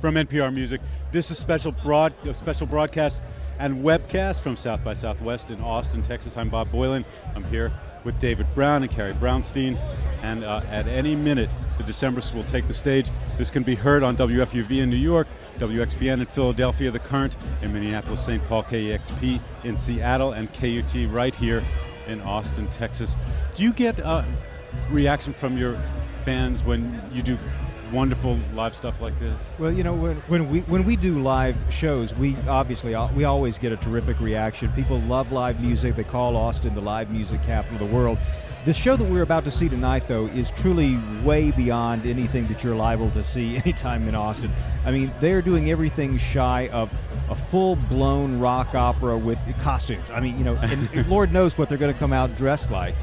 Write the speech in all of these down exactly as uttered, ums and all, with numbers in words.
from N P R Music. This is special broad, a special broadcast and webcast from South by Southwest in Austin, Texas. I'm Bob Boilen. I'm here with David Brown and Carrie Brownstein. And uh, at any minute, the Decemberists will take the stage. This can be heard on W F U V in New York, W X B N in Philadelphia, The Current in Minneapolis, Saint Paul, K E X P in Seattle, and K U T right here in Austin, Texas. Do you get a reaction from your fans when you do wonderful live stuff like this? Well, you know, when, when we when we do live shows, we obviously we always get a terrific reaction. People love live music. They call Austin the live music capital of the world. The show that we're about to see tonight, though, is truly way beyond anything that you're liable to see anytime in Austin. I mean, they're doing everything shy of a full-blown rock opera with costumes. I mean, you know, and Lord knows what they're going to come out dressed like.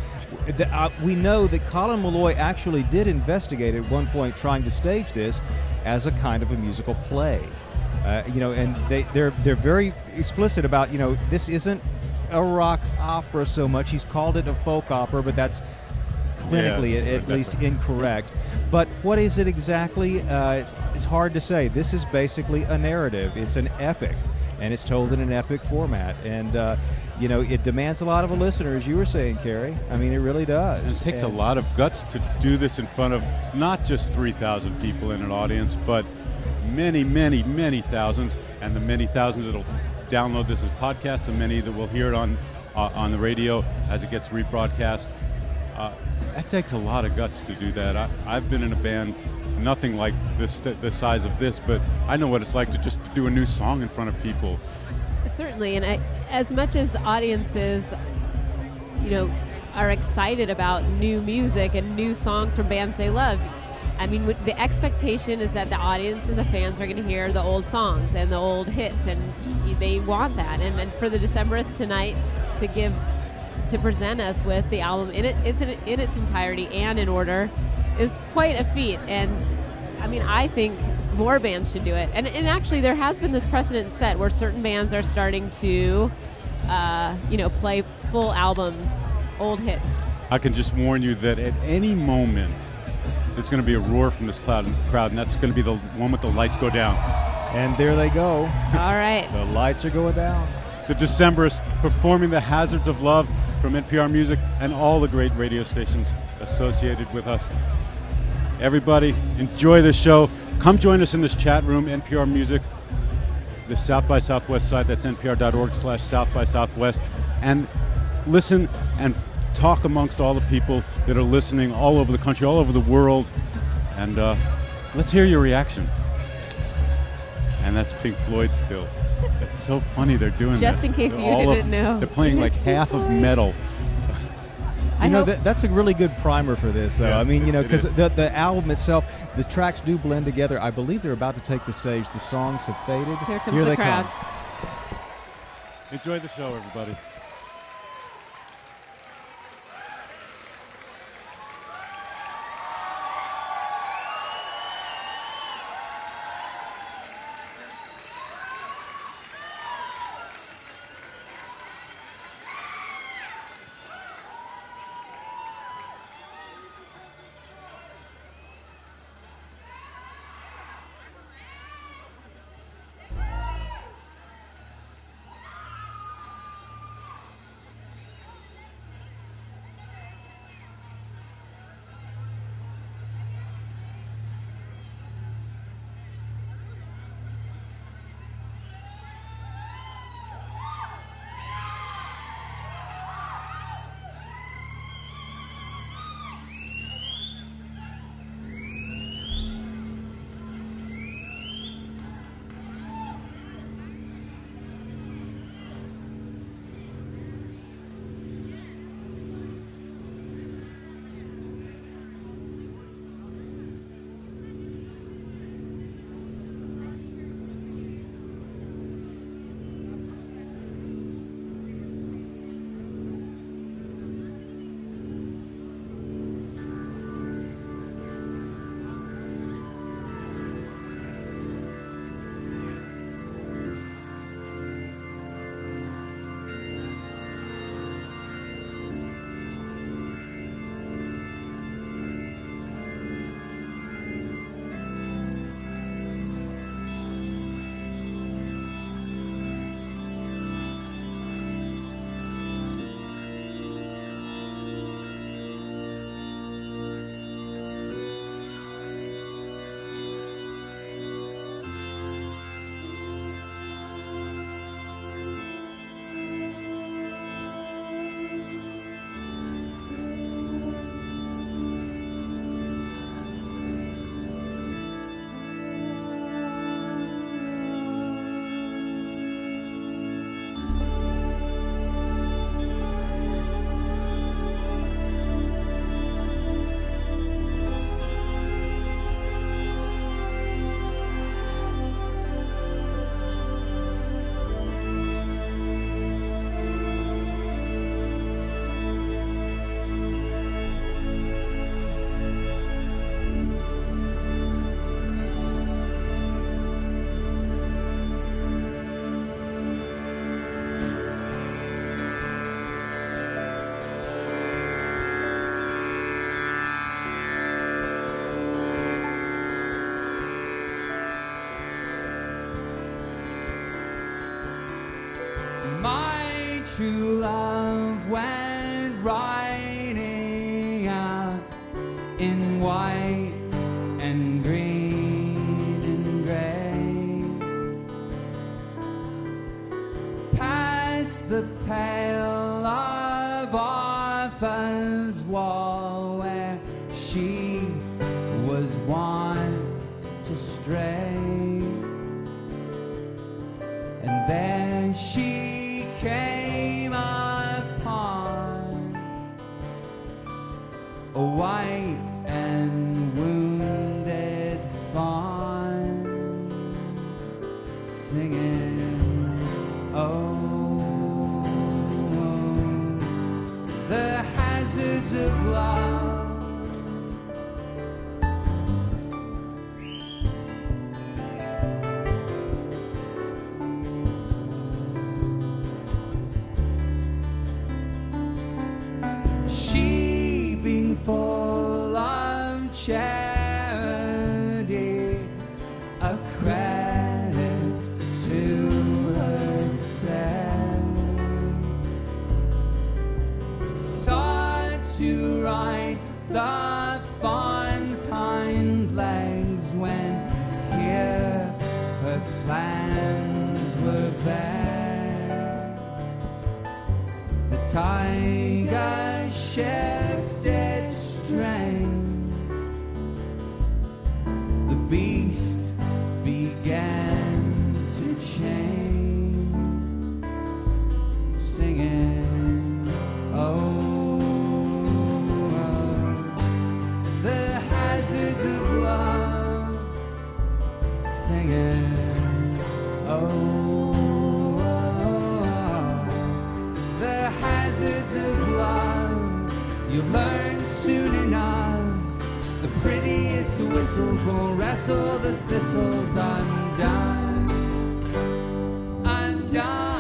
We know that Colin Meloy actually did investigate at one point trying to stage this as a kind of a musical play. Uh, you know, and they, they're they're very explicit about, you know, this isn't a rock opera so much. He's called it a folk opera, but that's clinically yeah, at, at least incorrect. But what is it exactly? Uh, it's, it's hard to say. This is basically a narrative. It's an epic, and it's told in an epic format. And, uh, you know, it demands a lot of a listener, as you were saying, Carrie. I mean, it really does. And it takes and a lot of guts to do this in front of not just three thousand people in an audience, but many, many, many thousands, and the many thousands that'll download this as podcasts, and many that will hear it on uh, on the radio as it gets rebroadcast. Uh, that takes a lot of guts to do that. I, I've been in a band, nothing like this, the size of this, but I know what it's like to just do a new song in front of people. Certainly, and I, as much as audiences, you know, are excited about new music and new songs from bands they love, I mean, the expectation is that the audience and the fans are going to hear the old songs and the old hits, and they want that. And, and for the Decemberists tonight to give, to present us with the album in it, it's in, in its entirety and in order, is quite a feat. And I mean, I think more bands should do it. And, and actually, there has been this precedent set where certain bands are starting to, uh, you know, play full albums, old hits. I can just warn you that at any moment, there's going to be a roar from this cloud, crowd, and that's going to be the one with the lights go down. And there they go. All right. The lights are going down. The Decemberists performing The Hazards of Love from N P R Music and all the great radio stations associated with us. Everybody, enjoy this show. Come join us in this chat room, N P R Music, the South by Southwest site. That's npr.org slash South by Southwest. And listen and talk amongst all the people that are listening all over the country, all over the world. And uh, let's hear your reaction. And that's Pink Floyd still. It's so funny they're doing Just this. in case They're you all didn't of, know. They're playing like half of metal. You I know, hope- that, that's a really good primer for this, though. Yeah, I mean, you know, it because is. the, the album itself, the tracks do blend together. I believe they're about to take the stage. The songs have faded. Here comes Here the they crowd. come. Enjoy the show, everybody. in white and green and gray. Past the pale of Arthur's wall where she was wont to stray, and there she came upon a white and wounded fawn, singing, oh, the hazards of love. She being full of charity, a credit to herself, sought to ride the fawn's hind legs when here her plans were best. The tiger shifted strength, the beast began to change, singing, oh, the hazards of love, singing, oh, the hazards of love. You learn soon enough, the prettiest whistles will wrestle the thistles undone, undone.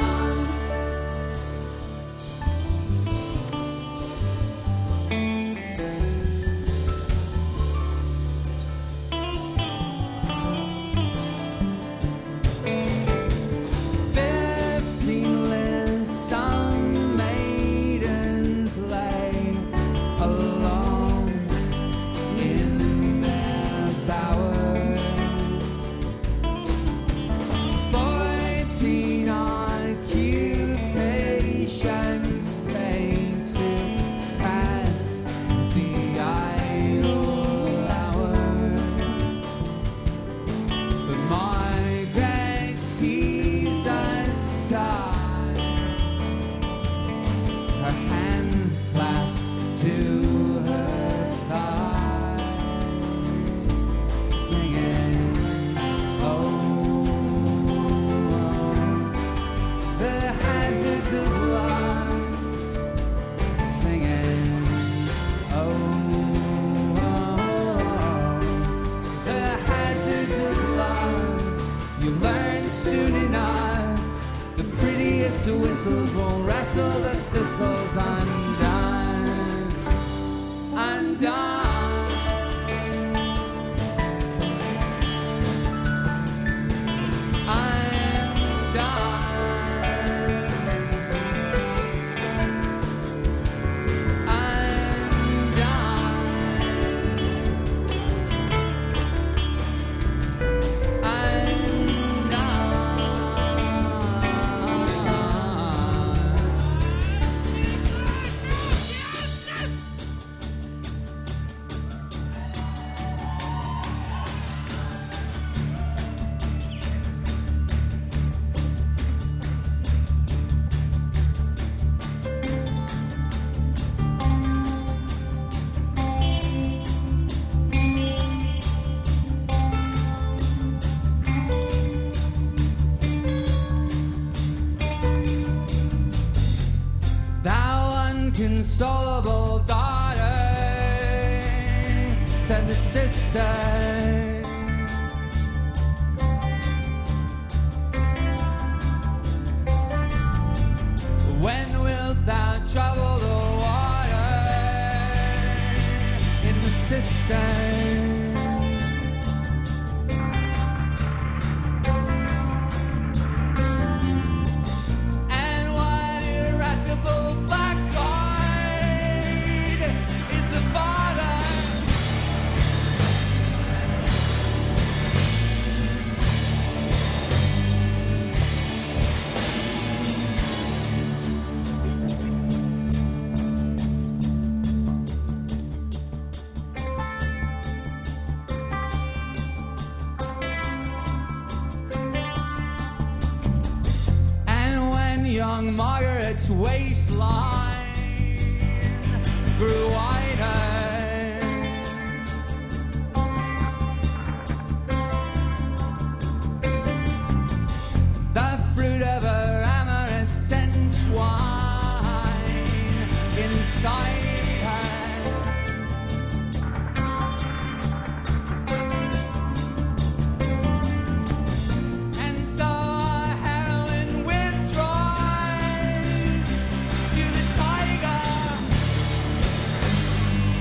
Fifteen lissom maidens lay alone in their bower. Fourteen occupations paid to pass the idle hour. But Margaret heaves a sigh, her hands clasped to her thigh, singing, oh, the hazards of love, singing, oh, the hazards of love. You learn soon enough, the prettiest whistles will wrestle the thistles undone, undone. Inconsolable daughter, said the sister, when wilt thou trouble the water in the cistern? And what irascible blackguard is the father young Margaret's waistline grew wider. The fruit of her amorous entwine inside her. And so our heroine withdraws to the tiger.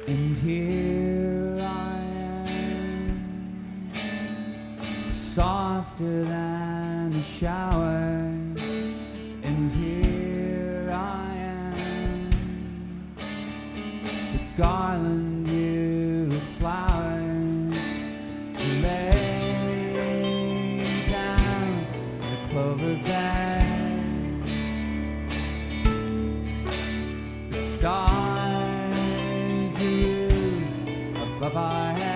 And here I am, softer than a shower. And here I am, to garland you with flowers, to lay down the clover bed. The stars a roof above our heads.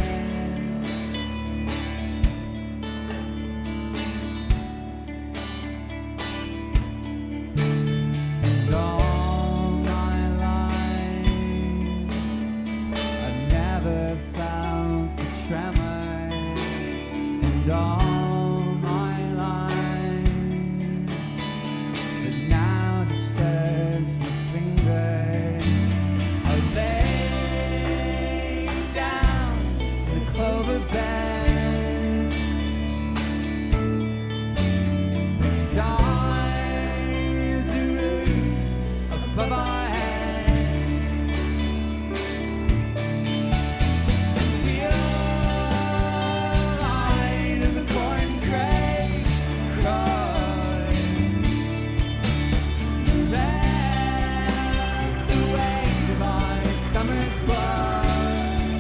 And all my life I've never felt the tremor. And all my life that now disturbs my fingers. I lay down in the clover bed. The stars a roof above our heads. The light of the corn crate cries, left the wake of our summer clothes.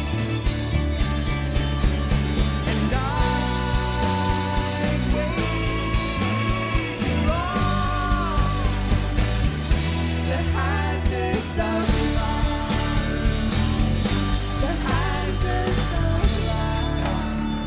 And I wait to all the hazards of love, the hazards of love.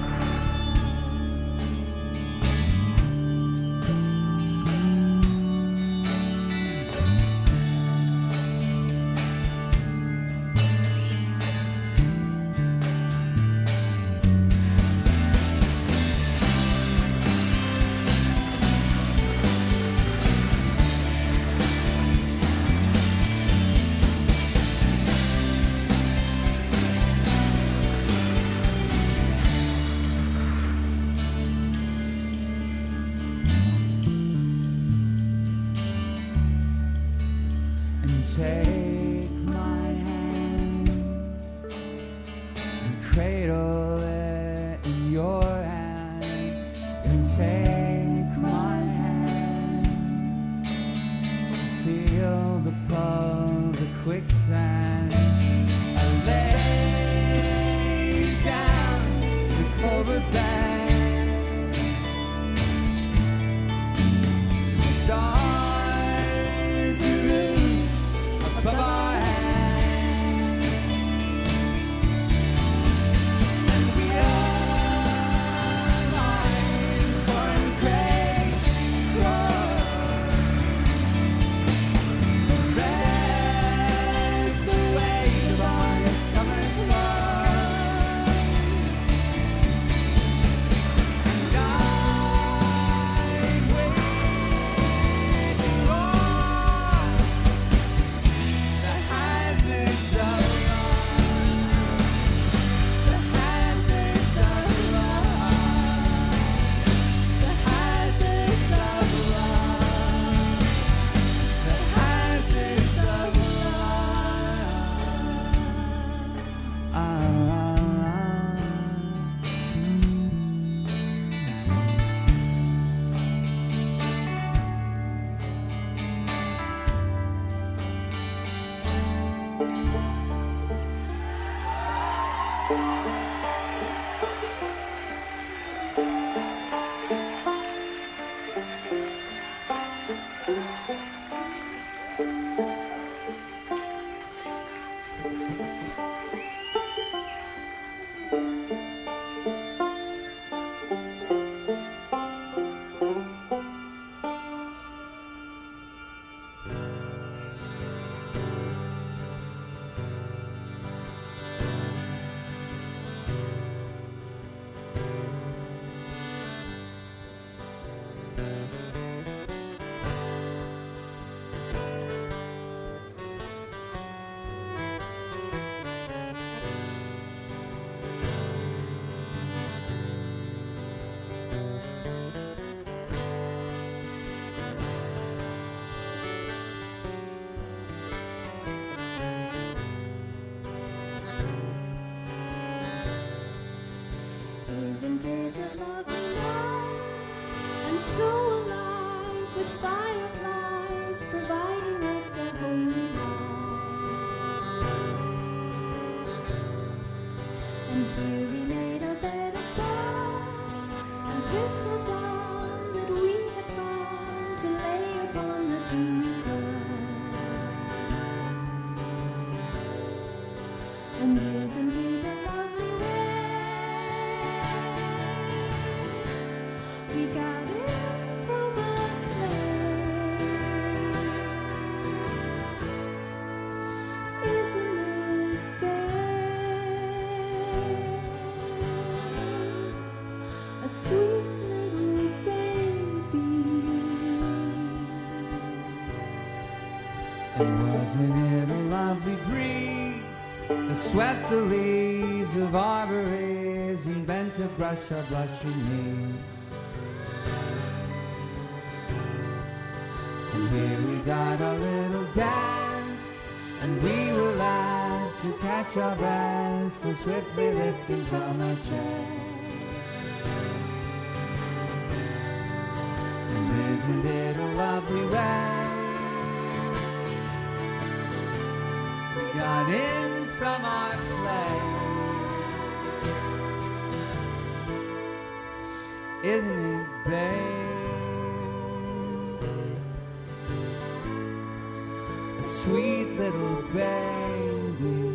And take my hand and cradle it in your hand. And take my hand, feel the pull, the quicksand. I lay down the clover bed. The stars a roof above our heads. And we are like corn crate crows. The red, the And wasn't it a lovely breeze that swept the leaves of arbories and bent to brush our blushing knee? And here we died our little dance, and we were left to catch our breath, so swiftly lifting from our chairs. And isn't it a lovely way we got in from our play? Isn't it, babe? A sweet little baby.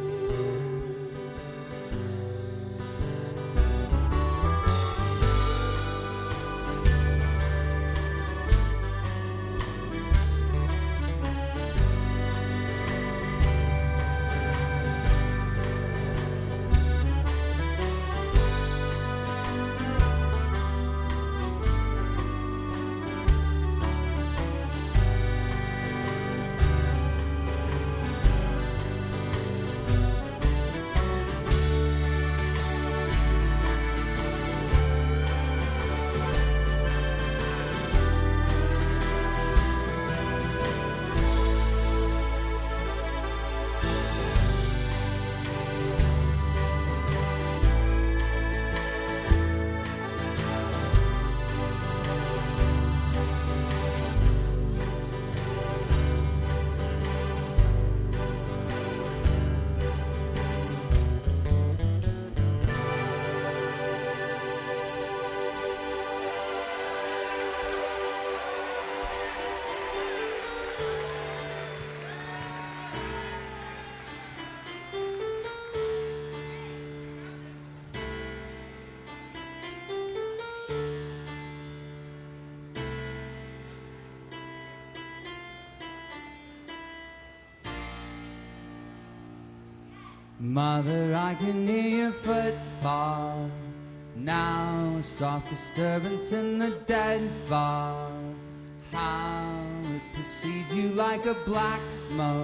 Mother, I can hear your footfall now, soft disturbance in the dead fog. How it precedes you like a black smoke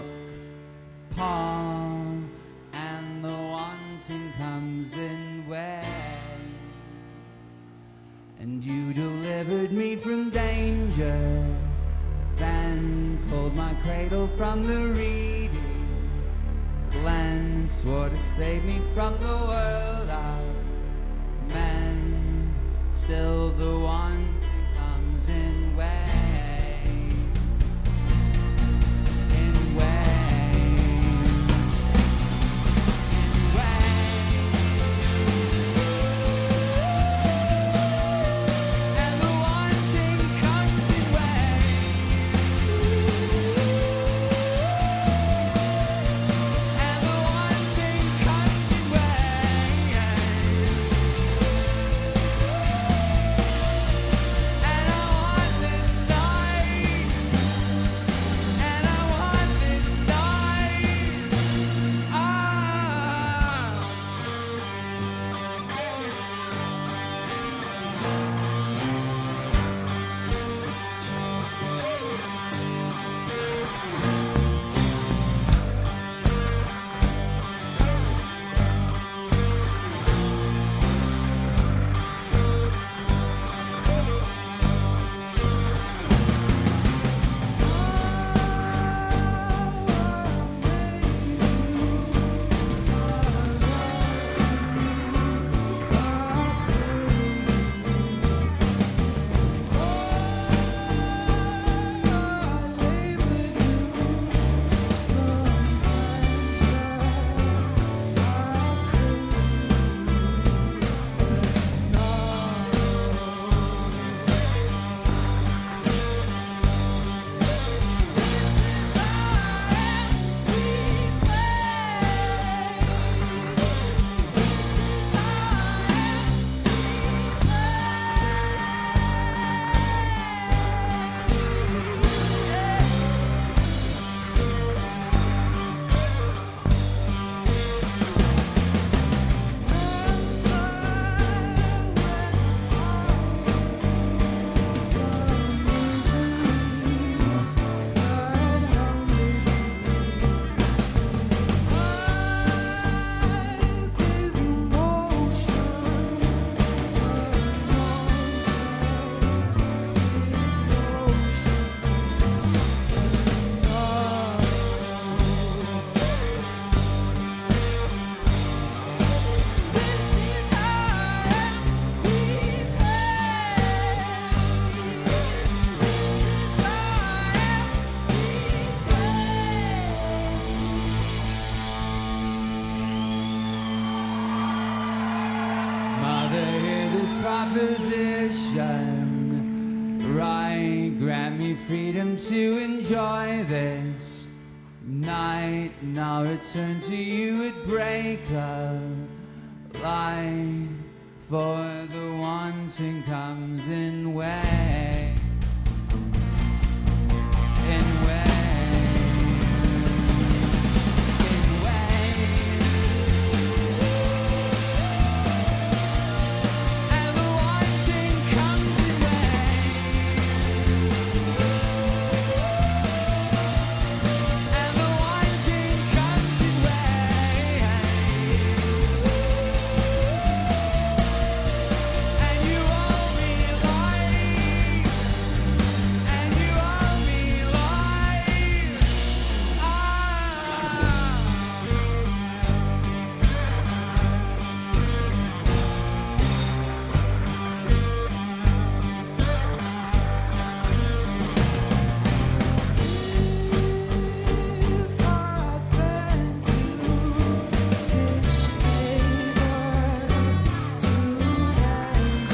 pall, and the wanting comes in waves. And you delivered me from danger, then pulled my cradle from the reeding glen, swore to save me from the world of men. Still the one comes in waves, in waves, in waves. And the wanting comes in waves. learn to enjoy this night. Now return to you at break of light, for the wanting comes in waves, in waves, in waves, and the wanting comes in waves, and the wanting comes in waves. And you owe me life, and you owe me life. Ah. If I bend to this favor to hand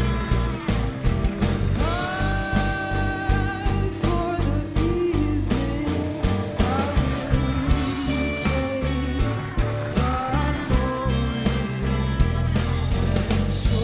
you for the evening, I will take that morning so.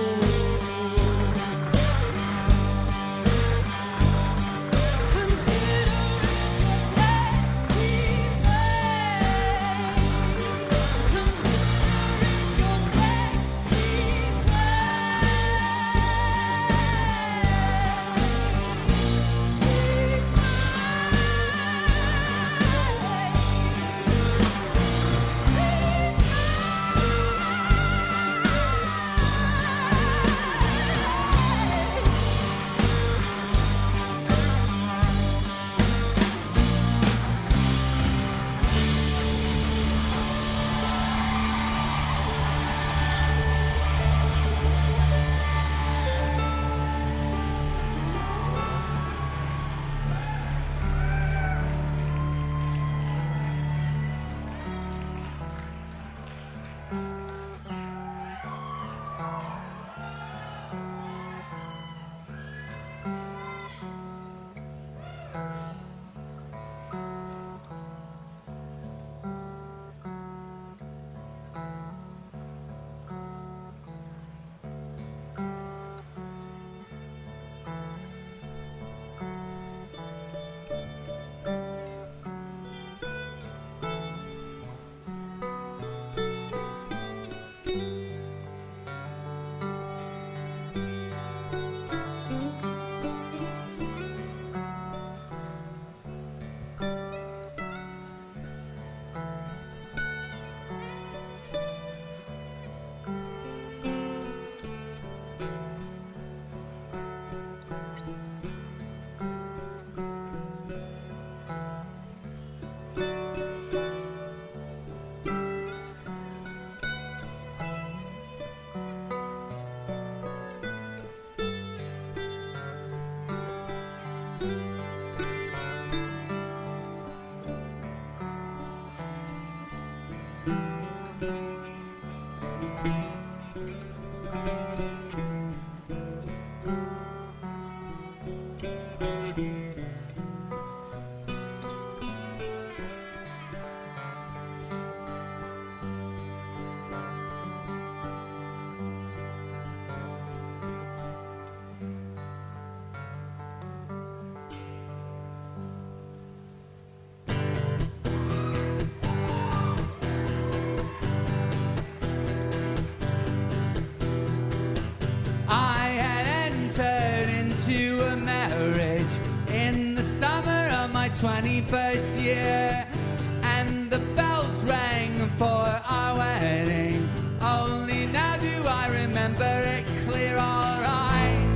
I had entered into a marriage in the summer of my twenty-first year, and the bells rang for our wedding. Only now do I remember it clear. All right,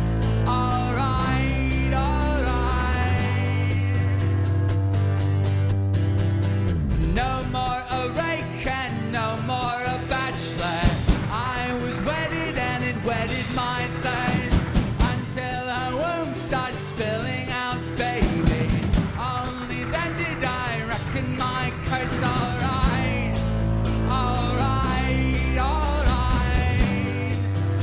all right, all right. No more a rake and no more a bachelor. I was wedded and it wedded my thirst until her womb started spilling out baby. Only then did I reckon my curse. All right, all right, all right.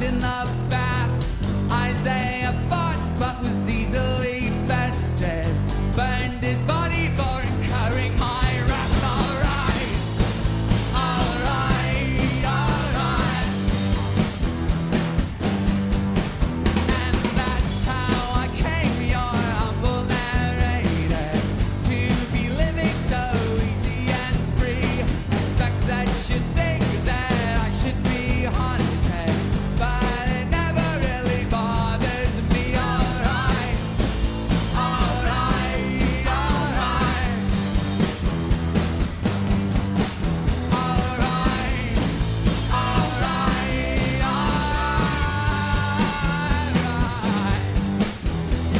in the bath. Isaiah fought but was easily bested. Burned his body for incurring my wrath. Alright, alright, alright. And that's how I came, your humble narrator, to be living so easy and free. Expect that you think that I should be haunted, but it never really bothers me. Alright, alright, alright. Alright, alright, alright.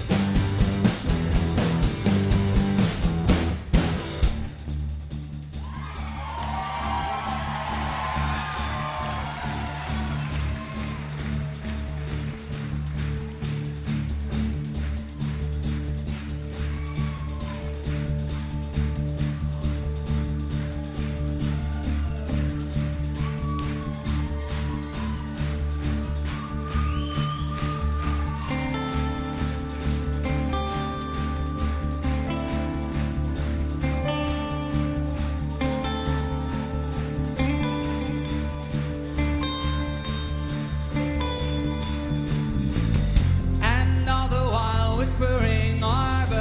And all the while whispering arbors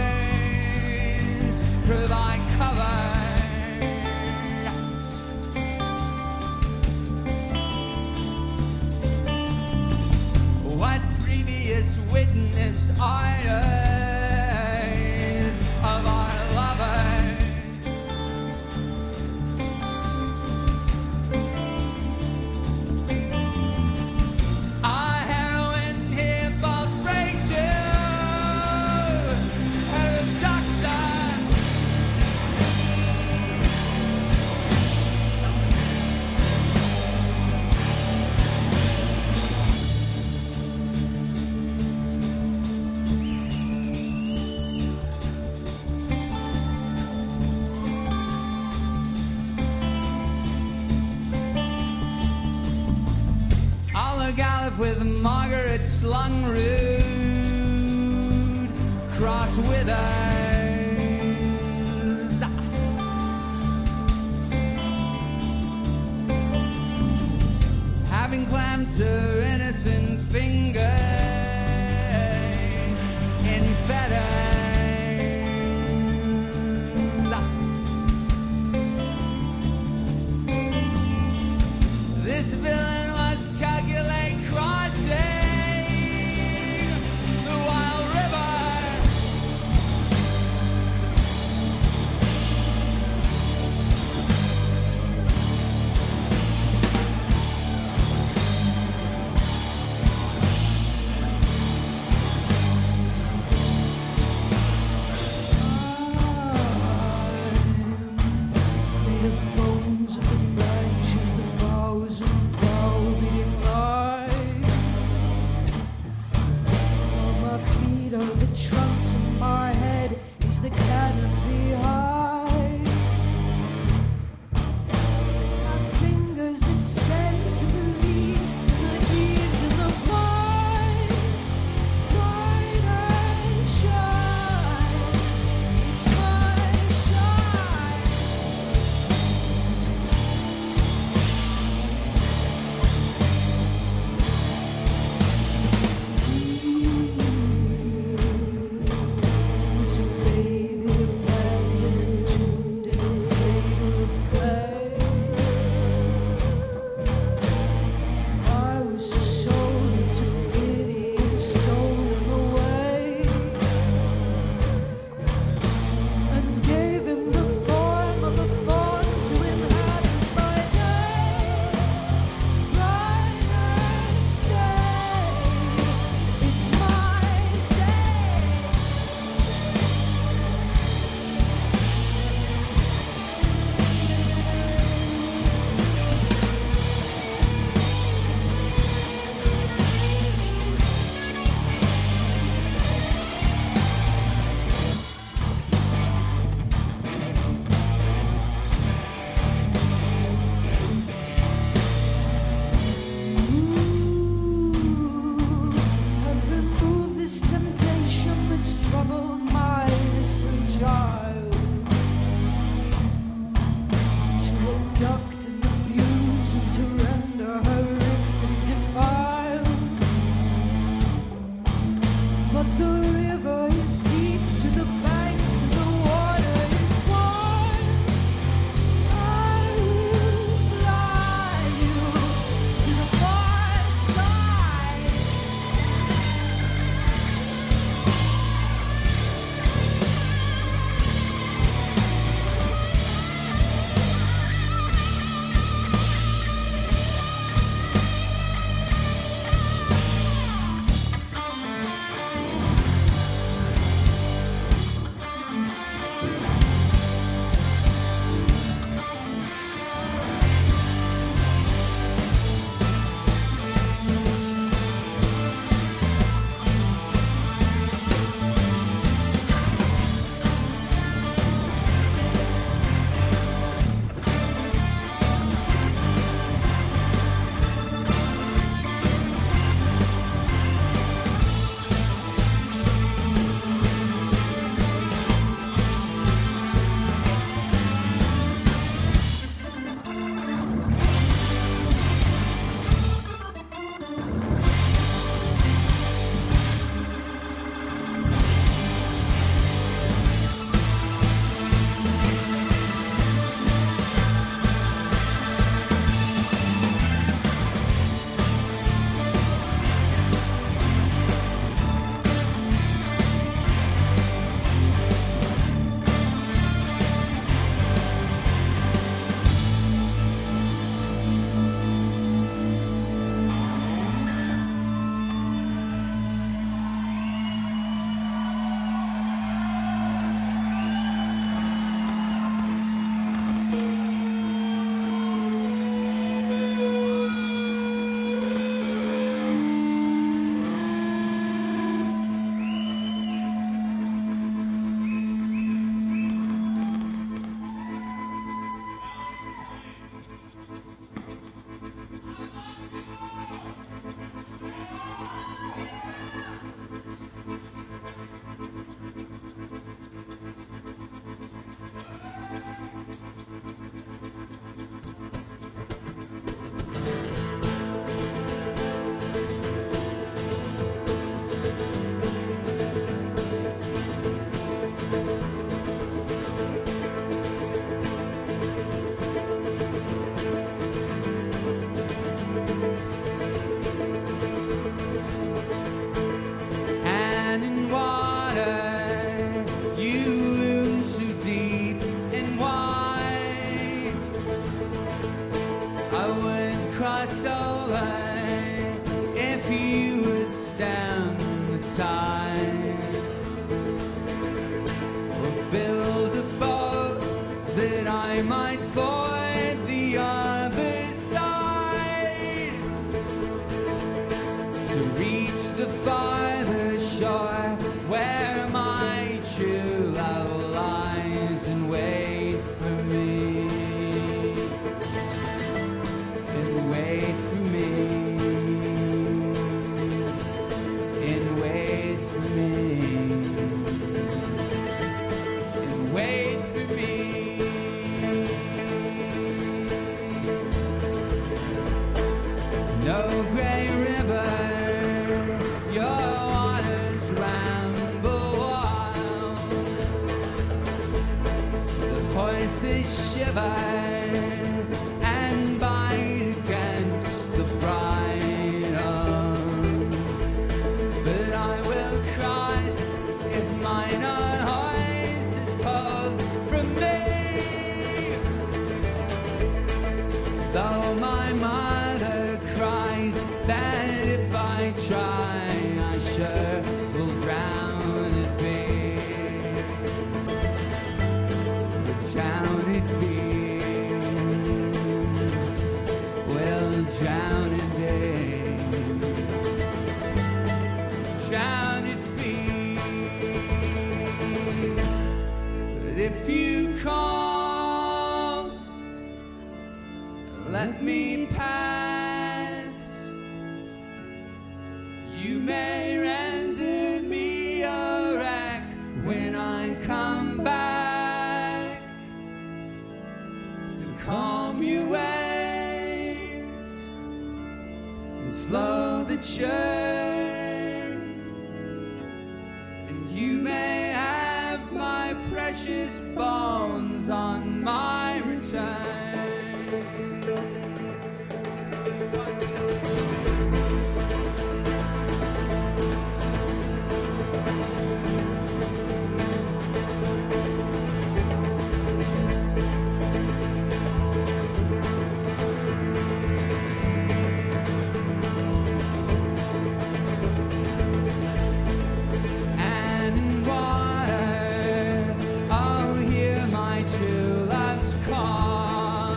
provide cover. What previous witnessed eyes of our lovers? Our heroine here falls prey to her doctor. I'll a gallop with Margaret slung rude, cross withers. Having clamped her innocent finger in fetters. This villain must calculate crossing the wild river. you would stand the tide, or build a boat that I might ford the other side, to reach the farther shore where my true love lies and wait for me, and wait for me, and wait for me, and wait for me. No gray river, your waters ramble wild, the horses shiver and bite against the bridle, but I will cross if mine own horse is pulled from me, though my mother cries that if I try I sure will drown it be, drown it be, will drown it be, drown it be. But if you come, let me pass, you may render me a wreck when I come back, so calm your waves and slow the churn, and you may have my precious bones on my return. And in water, oh, hear my true love's call.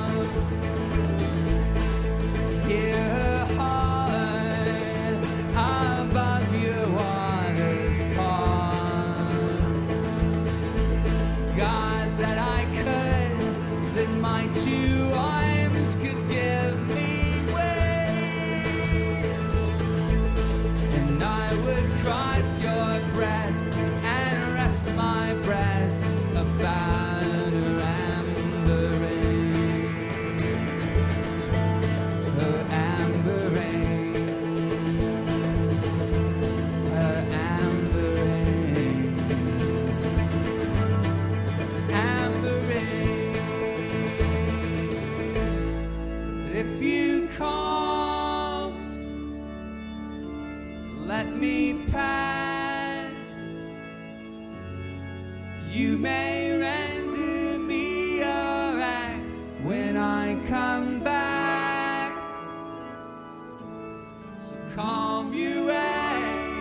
Hear her holler above your waters pond. God, that I could, that my two arms could give me way, and I would cross your breath and rest my breast about her amber rain, her amber rain, her amber rain, amber rain. But if you come, let me pass, you may render me a wreck when I come back, so calm your waves,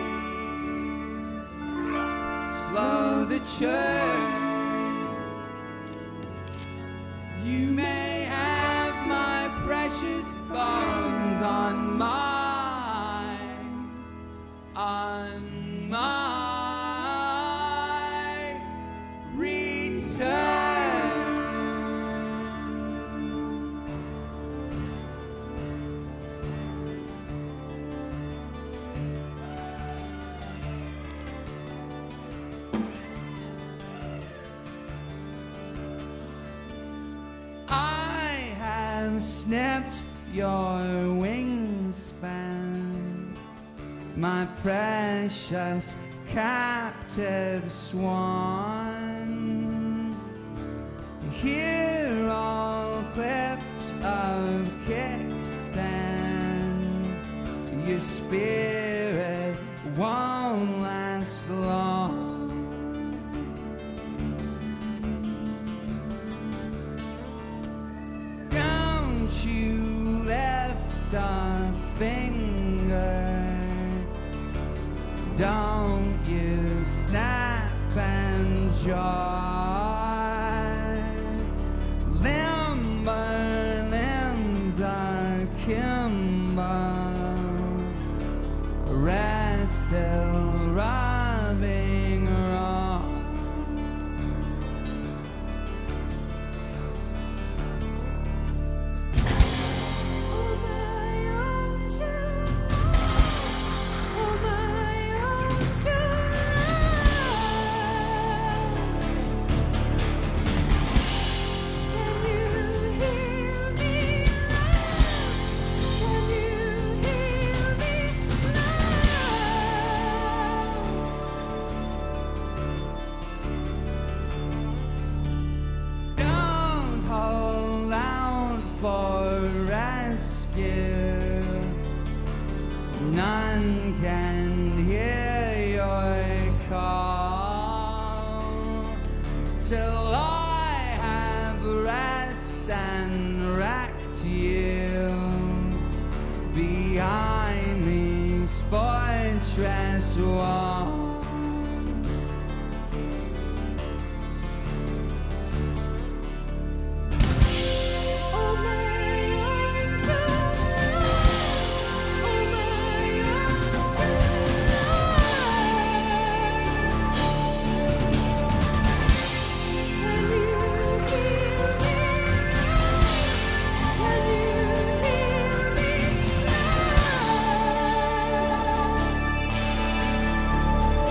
slow the churn, you may have my precious bones on my, on my return. I have snipped your wingspan, my precious captive swan. Here all clipped of kickstand, your spirit won't last long. Don't you lift a finger Don't you snap and joy, limber limbs akimbo, rest till rubbing wrong. Oh my own true Oh my own true Can you hear me Can you hear me Don't hold out for rescue. None can hear your call till I have rest and wrecked you behind these fortress walls. Oh my own true Oh my own Can you hear me Can you hear me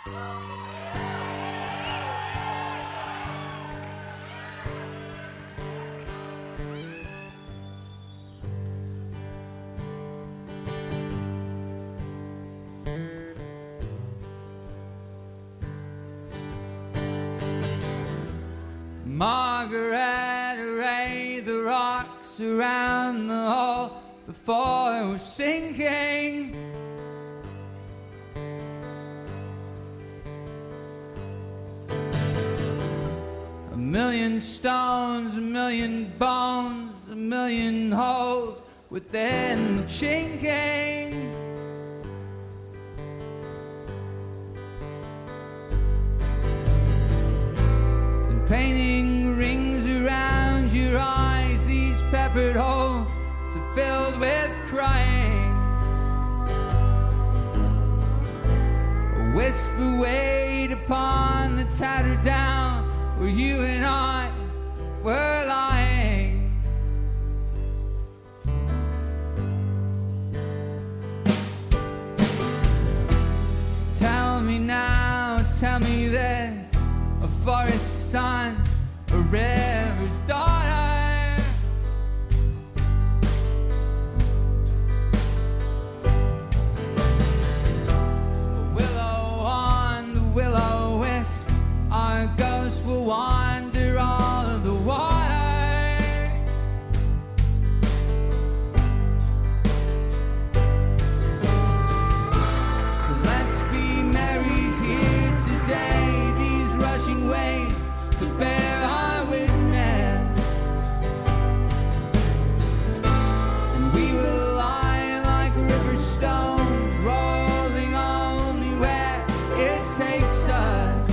Margaret arrayed the rocks around the hall before it was sinking. A million stones, a million bones, a million holes within the chinking. Painting rings around your eyes, these peppered holes so filled with crying. A whisper weighed upon the tattered down where you and I were lying. Tell me now, tell me this. A forest son, a river's daughter. A willow on the willow wisp, our ghost will wander all of the water. So let's be married here today. Rushing waves to bear our witness, and we will lie like river stones, rolling only where it takes us.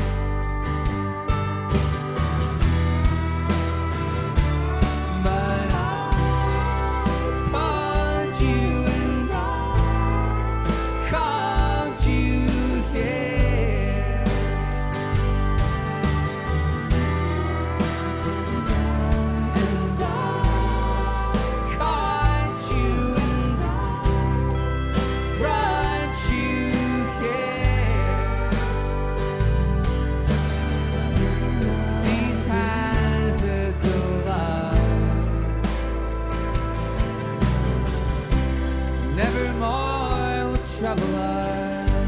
But I called you and I called you here. Nevermore will trouble us.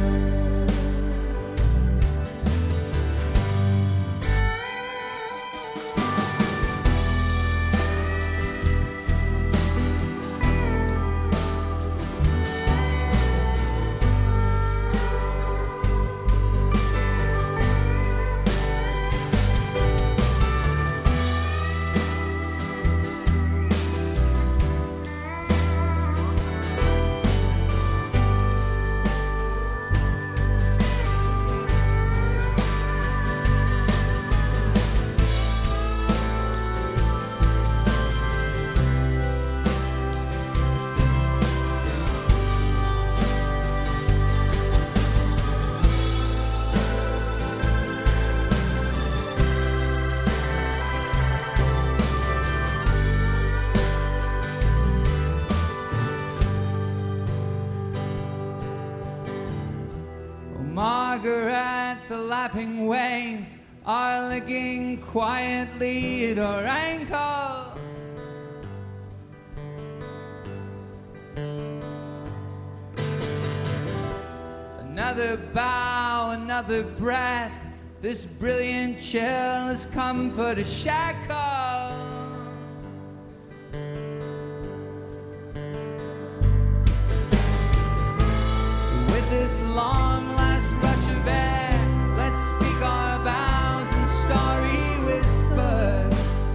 Margaret, the lapping waves are licking quietly at our ankles. Another bow, another breath. This brilliant chill has come for the shackle. So with this long last rush of air, let's speak our vows in starry whisper.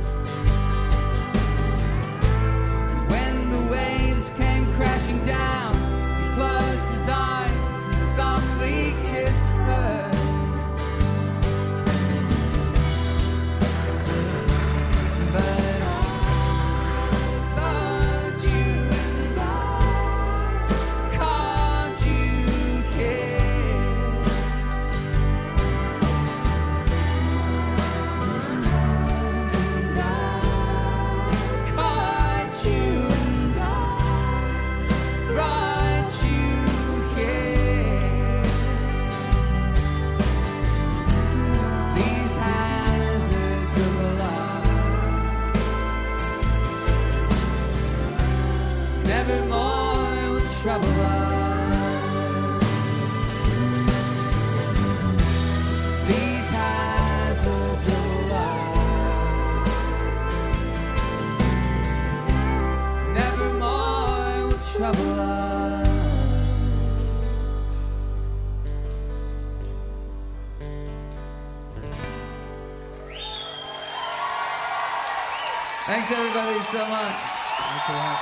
And when the waves came crashing down, he closed his eyes and softly kissed her. trouble us. These hazards of life nevermore will trouble us. Thanks everybody so much. Thanks a lot.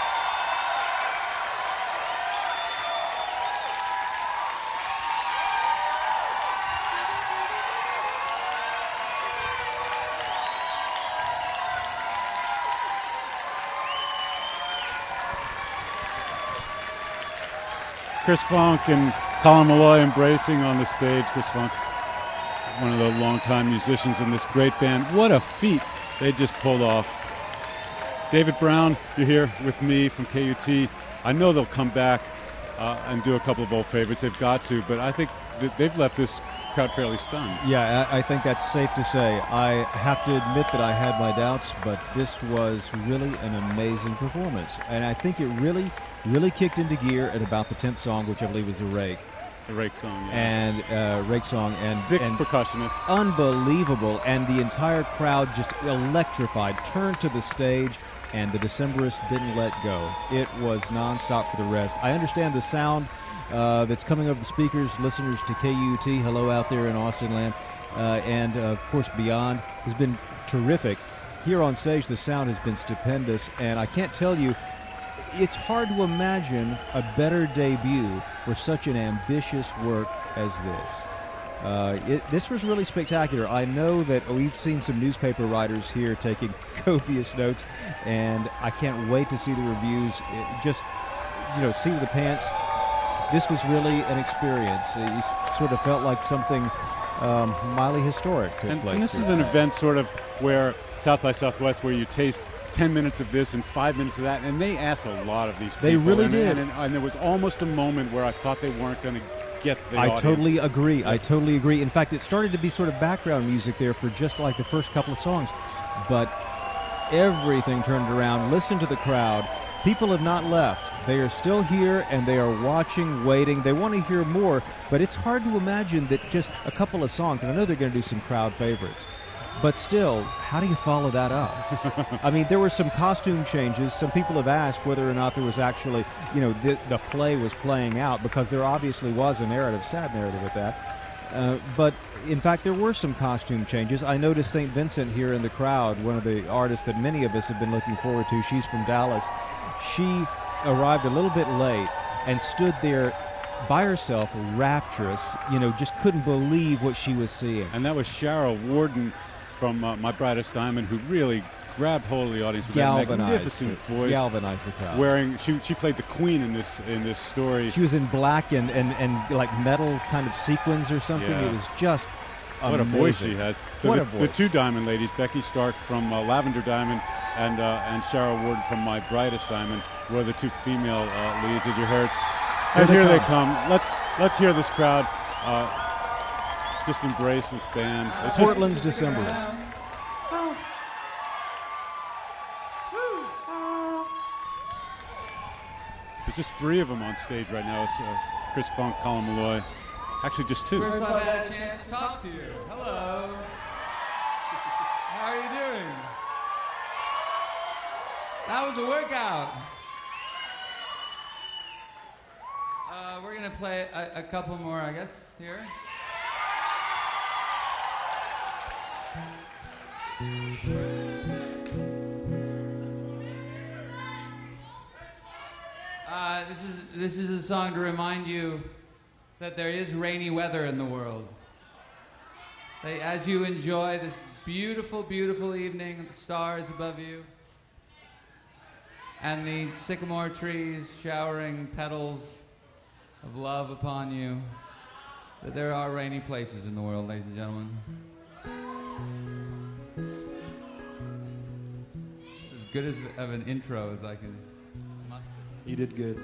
Chris Funk and Colin Malloy embracing on the stage. Chris Funk, one of the longtime musicians in this great band. What a feat they just pulled off. David Brown, you're here with me from K U T. I know they'll come back uh, and do a couple of old favorites. They've got to, but I think th- they've left this crowd fairly stunned. Yeah, I, I think that's safe to say. I have to admit that I had my doubts, but this was really an amazing performance. And I think it really, really kicked into gear at about the tenth song, which I believe was the Rake. The Rake song, yeah. And uh, Rake song. And Six and percussionists. Unbelievable. And the entire crowd just electrified, turned to the stage, and the Decemberists didn't let go. It was nonstop for the rest. I understand the sound uh, that's coming over the speakers, listeners to K U T, hello out there in Austin land, uh, and uh, of course beyond, has been terrific. Here on stage, the sound has been stupendous, and I can't tell you, it's hard to imagine a better debut for such an ambitious work as this. Uh, it, this was really spectacular. I know that we've seen some newspaper writers here taking copious notes, and I can't wait to see the reviews. It just, you know, seat of the pants. This was really an experience. It sort of felt like something um, mildly historic took And, place. and this here is an tonight. event sort of where South by Southwest, where you taste ten minutes of this and five minutes of that, and they asked a lot of these people. They really and, did. And, and there was almost a moment where I thought they weren't going to get the I audience. totally agree. I totally agree. In fact, it started to be sort of background music there for just like the first couple of songs. But everything turned around. Listen to the crowd. People have not left. They are still here, and they are watching, waiting. They want to hear more, but it's hard to imagine that just a couple of songs, and I know they're going to do some crowd favorites, but still, how do you follow that up? I mean, there were some costume changes. Some people have asked whether or not there was actually, you know, the, the play was playing out, because there obviously was a narrative, sad narrative with that. Uh, but in fact, there were some costume changes. I noticed Saint Vincent here in the crowd, one of the artists that many of us have been looking forward to. She's from Dallas. She arrived a little bit late and stood there by herself, rapturous, you know, just couldn't believe what she was seeing. And that was Cheryl Warden from uh, My Brightest Diamond, who really grabbed hold of the audience with that Galvanized, magnificent it. voice. galvanized the crowd. Wearing, she she played the queen in this in this story. She was in black and, and, and like metal kind of sequins or something. Yeah. It was just What a voice she amazing. has. So What the, a voice. the two Diamond ladies, Becky Stark from uh, Lavender Diamond and uh, and Cheryl Warden from My Brightest Diamond, were the two female uh, leads that you heard. And Here here they they come. Let's let's hear this crowd uh, just embrace this band. It's just, Portland's December. there's just three of them on stage right now. It's uh, Chris Funk, Colin Malloy. Actually, just two. First I've had a chance to talk to you. Hello. How are you doing? That was a workout. Uh, we're gonna play a, a couple more, I guess, here. Uh, this is this is a song to remind you that there is rainy weather in the world. That as you enjoy this beautiful, beautiful evening with the stars above you and the sycamore trees showering petals of love upon you, that there are rainy places in the world, ladies and gentlemen. It's as good as of an intro as I can muster. You did good.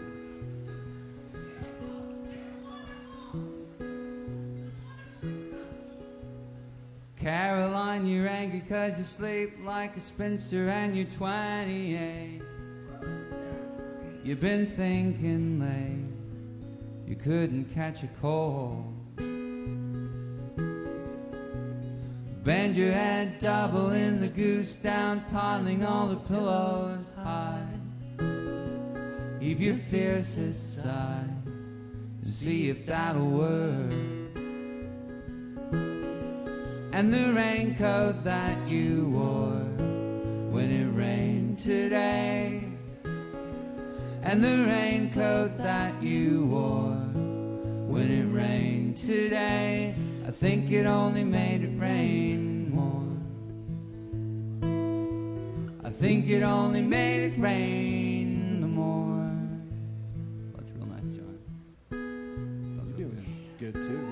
Caroline, you're angry 'cause you sleep like a spinster and you're twenty-eight. You've been thinking late, you couldn't catch a cold. Bend your head double in the goose down, piling all the pillows high. Heave your fiercest sigh and see if that'll work. And the raincoat that you wore when it rained today, and the raincoat that you wore when it rained today, I think it only made it rain more. I think it only made it rain the more. That's real nice, John. You're doing good too.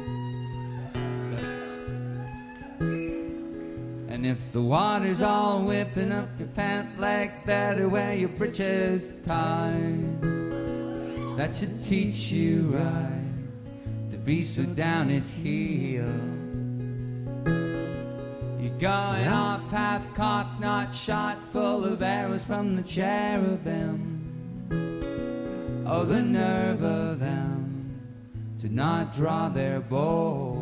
And if the water's all whipping up your pant leg, better wear your breeches tight. That should teach you right to be so down its heel. You're going off half-cocked, not shot, full of arrows from the cherubim. Oh, the nerve of them to not draw their bows.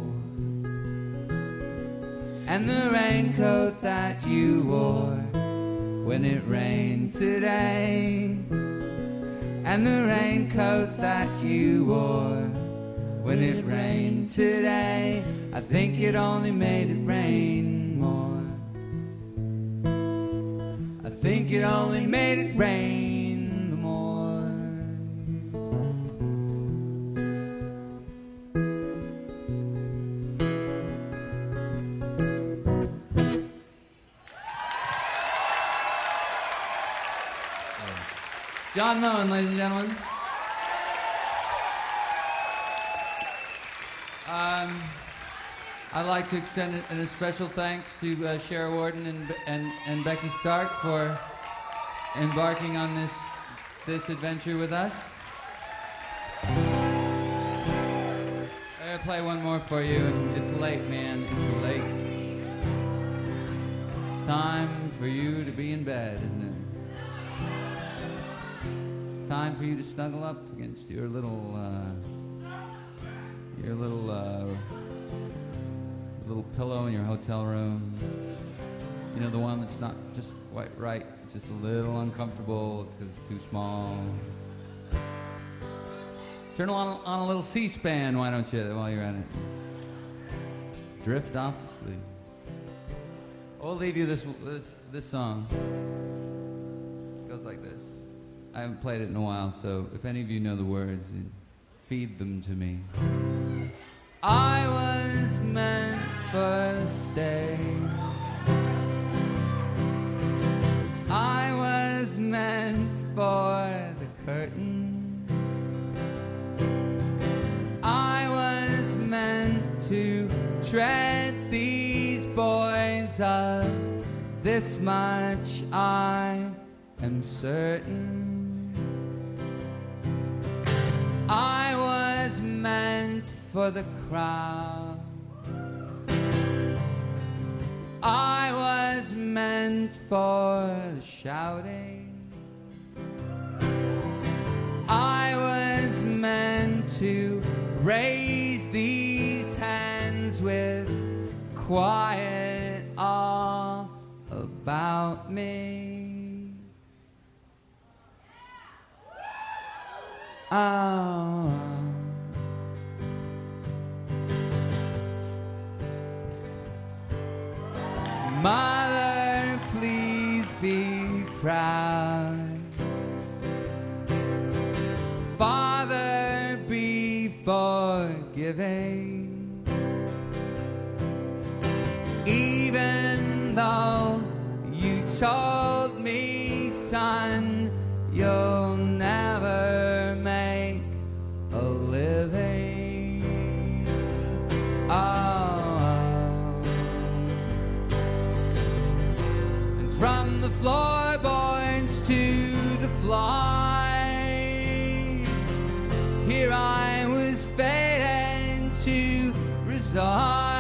And the raincoat that you wore when it rained today, and the raincoat that you wore when it rained today, I think it only made it rain more. I think it only made it rain the more. John Moen, ladies and gentlemen. Um, I'd like to extend a, a special thanks to uh, Shara Warden and, and, and Becky Stark for embarking on this, this adventure with us. I'm going to play one more for you, and it's late, man. It's late. It's time for you to be in bed, isn't it? It's time for you to snuggle up against your little, uh, your little, uh, little pillow in your hotel room. You know, the one that's not just quite right. It's just a little uncomfortable. It's because it's too small. Turn on, on a little C-SPAN, why don't you, while you're at it? Drift off to sleep. We'll leave you this, this, this song. It goes like this. I haven't played it in a while, so if any of you know the words, feed them to me. I was meant for stay. I was meant for the curtain. I was meant to tread these boards of this much I am certain. I was meant for the crowd. I was meant for the shouting. I was meant to raise these hands with quiet all about me. Oh. Mother, please be proud. Father, be forgiving. Even though you told me, son, you'll never make a living. Oh. And from the floorboards to the flies, here I was fated to reside.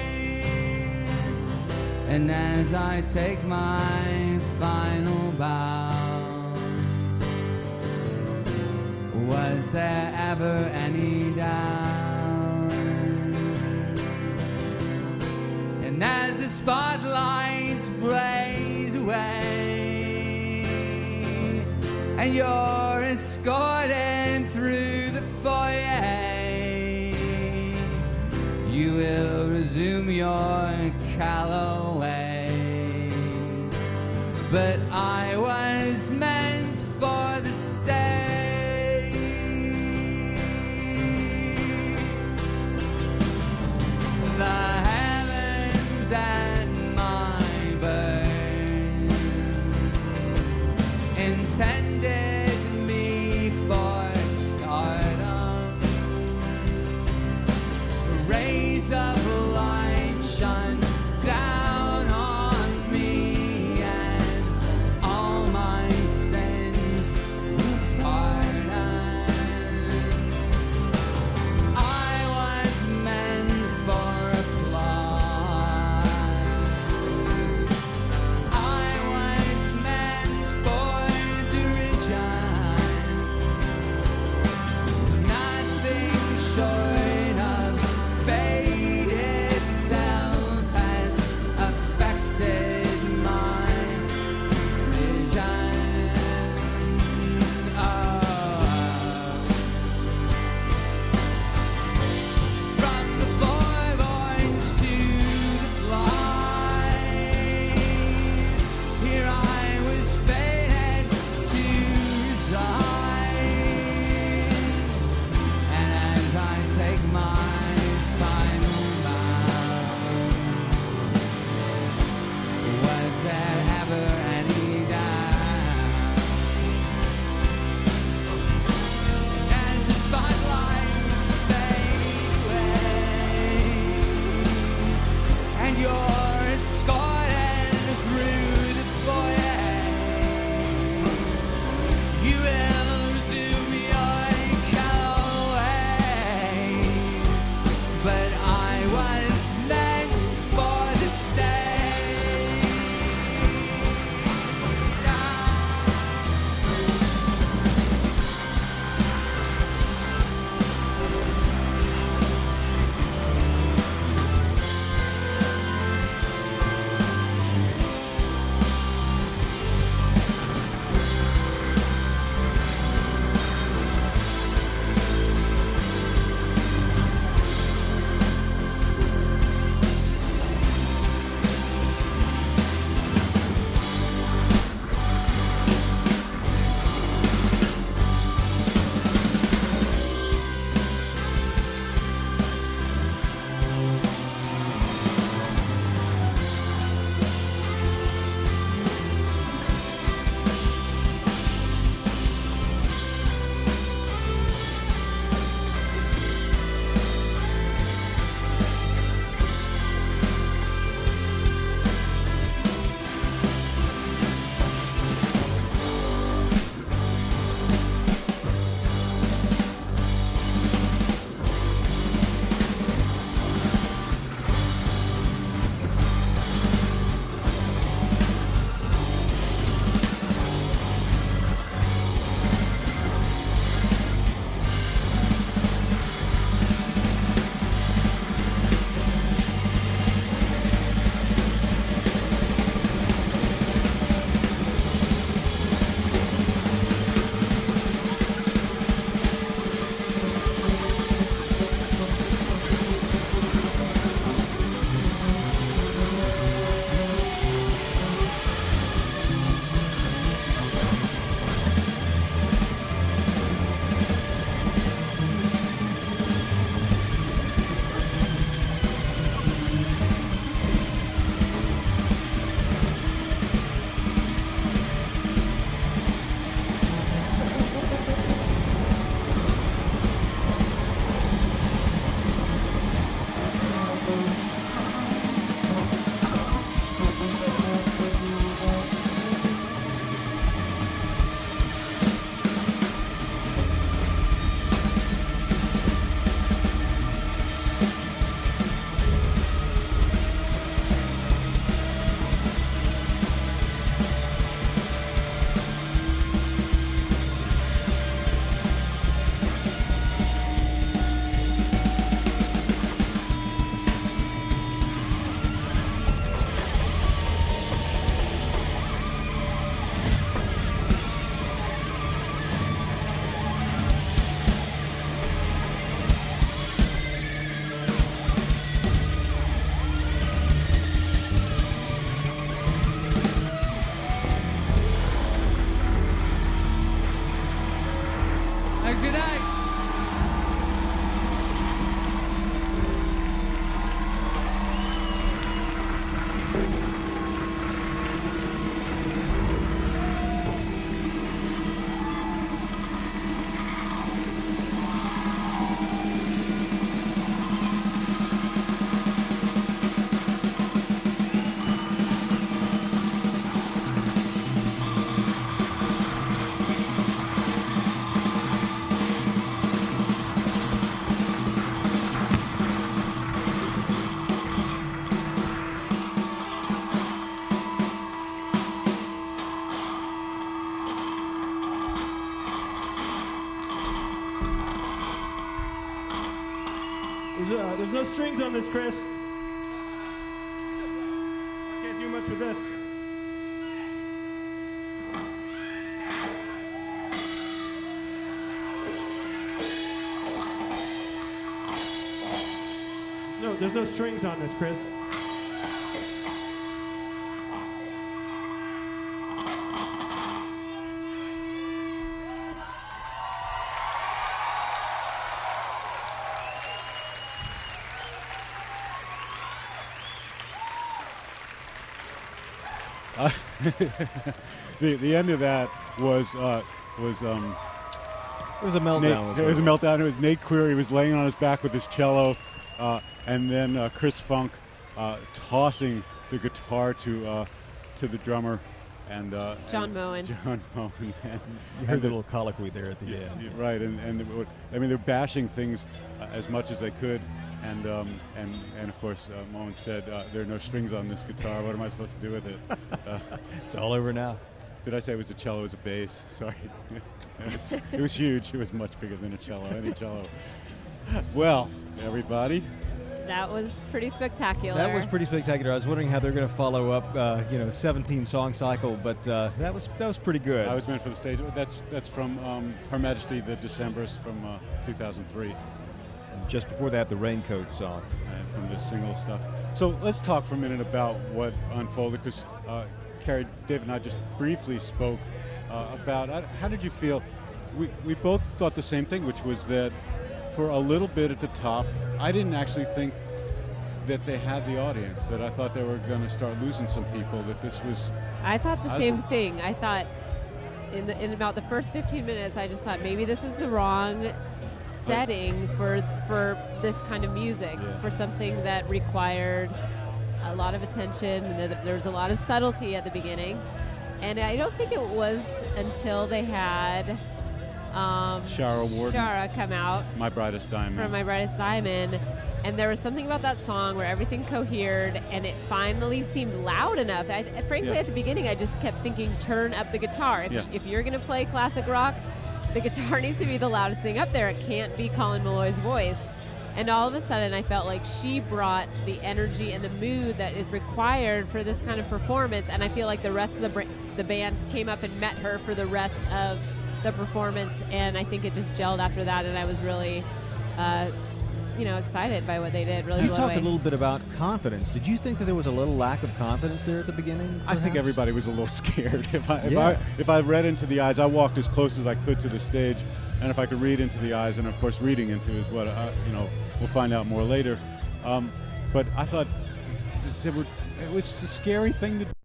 And as I take my final bow, Was there ever any doubt? And as the spotlights blaze away, and you're escorted through the foyer, you will resume your Callaway. But I was meant for the stage. The heavens and my birth intended me for stardom. Rays of light shone down on me, and there's no strings on this, Chris. I can't do much with this. No, there's no strings on this, Chris. Uh, the the end of that was uh, was um, It was a meltdown. Nate, was it what was a meltdown. It was Nate Query. He was laying on his back with his cello, uh, and then uh, Chris Funk uh, tossing the guitar to uh, to the drummer, and uh, John and Moen. John Moen. And, You heard and the little colloquy there at the yeah, end. yeah, right, and and it would- I mean they're bashing things uh, as much as they could, and um, and and of course uh, Moen said uh, there are no strings on this guitar. What am I supposed to do with it? Uh, It's all over now. Did I say it was a cello? It was a bass. Sorry. it, was, it was huge. It was much bigger than a cello, any cello. Well, everybody, That was pretty spectacular. That was pretty spectacular. I was wondering how they're going to follow up, uh, you know, seventeen song cycle, but uh, that was that was pretty good. I was meant for the stage. That's that's from um, Her Majesty the Decemberists from uh, two thousand three, And just before that, the Raincoat song. uh, from the single stuff. So let's talk for a minute about what unfolded, because uh, Carrie, David, and I just briefly spoke uh, about uh, how did you feel? We we both thought the same thing, which was that for a little bit at the top, I didn't actually think that they had the audience, that I thought they were going to start losing some people, that this was... I thought the I was- same thing. I thought in the, in about the first fifteen minutes, I just thought maybe this is the wrong setting for for this kind of music, Yeah. for something that required a lot of attention. And there, there was a lot of subtlety at the beginning, and I don't think it was until they had um, Shara Warden. Shara come out My Brightest Diamond. from My Brightest Diamond, and there was something about that song where everything cohered and it finally seemed loud enough. I, frankly, Yeah. at the beginning, I just kept thinking, turn up the guitar. If, Yeah. if you're going to play classic rock, the guitar needs to be the loudest thing up there. It can't be Colin Malloy's voice. And all of a sudden, I felt like she brought the energy and the mood that is required for this kind of performance. And I feel like the rest of the br- the band came up and met her for the rest of the performance. And I think it just gelled after that. And I was really, uh, you know, excited by what they did. Really You blew talked away. a little bit about confidence. Did you think that there was a little lack of confidence there at the beginning? I think perhaps? everybody was a little scared. If I if Yeah. I if I read into the eyes, I walked as close as I could to the stage, and if I could read into the eyes, and of course reading into is what uh, you know we'll find out more later. Um, but I thought there were it was a scary thing to do.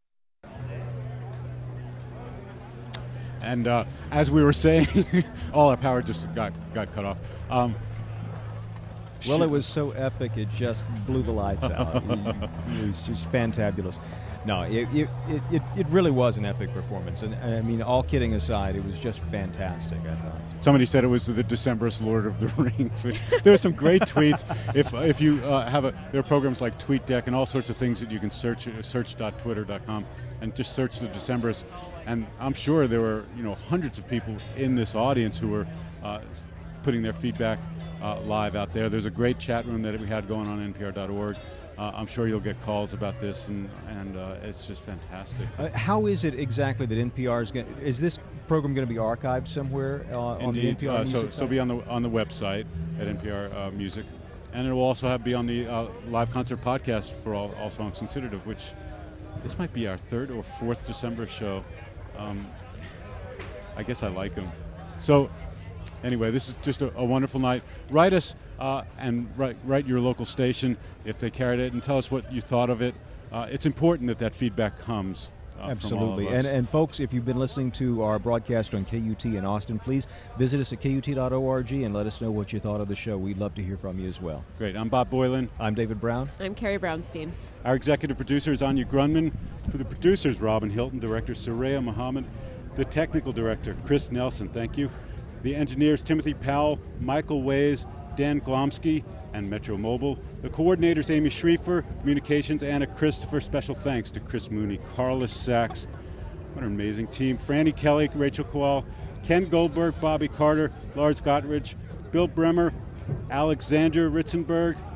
And uh, as we were saying, all our power just got got cut off. Um, Well, shit. it was so epic, it just blew the lights out. it, it was just fantabulous. No, it, it, it, it, it really was an epic performance. And, and I mean, all kidding aside, it was just fantastic, I thought. Somebody said it was the Decemberist Lord of the Rings. Which, there are some great tweets. If if you uh, have a, there are programs like TweetDeck and all sorts of things that you can search uh, search dot twitter dot com and just search the Decemberists. And I'm sure there were you know hundreds of people in this audience who were uh, putting their feedback uh, live out there. There's a great chat room that we had going on N P R dot org. Uh, I'm sure you'll get calls about this, and and uh, it's just fantastic. Uh, how is it exactly that N P R is going to, is this program going to be archived somewhere uh, on the N Indeed. P R Uh, so Music so site? be on the on the website at N P R uh, Music, and it will also have be on the uh, live concert podcast for all, all songs considered, of which this might be our third or fourth December show. Um, I guess I like them. So anyway, this is just a, a wonderful night. Write us uh, and write write your local station if they carried it, and tell us what you thought of it. Uh, it's important that that feedback comes. Uh, Absolutely. From all of And, us. and folks, if you've been listening to our broadcast on K U T in Austin, please visit us at K U T dot org and let us know what you thought of the show. We'd love to hear from you as well. Great. I'm Bob Boylan. I'm David Brown. I'm Carrie Brownstein. Our executive producer is Anya Grunman. For the producers, Robin Hilton, director Soraya Muhammad, the technical director, Chris Nelson, thank you. The engineers, Timothy Powell, Michael Ways, Dan Glomsky, and Metro Mobile. The coordinators, Amy Schriefer, communications, Anna Christopher. Special thanks to Chris Mooney, Carlos Sachs. What an amazing team. Franny Kelly, Rachel Kowal, Ken Goldberg, Bobby Carter, Lars Gottridge, Bill Bremer, Alexander Ritzenberg,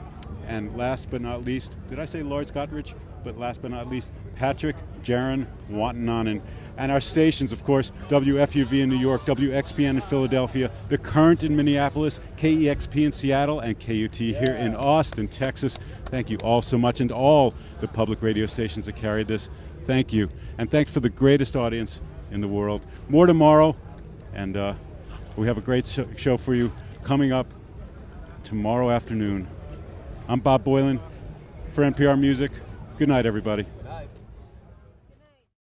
And last but not least, did I say Lars Gottridge? But last but not least, Patrick Jaron Watananen. And our stations, of course, W F U V in New York, W X B N in Philadelphia, The Current in Minneapolis, K E X P in Seattle, and K U T here in Austin, Texas. Thank you all so much, and all the public radio stations that carried this. Thank you. And thanks for the greatest audience in the world. More tomorrow, and uh, we have a great sh- show for you coming up tomorrow afternoon. I'm Bob Boilen for N P R Music. Good night, everybody.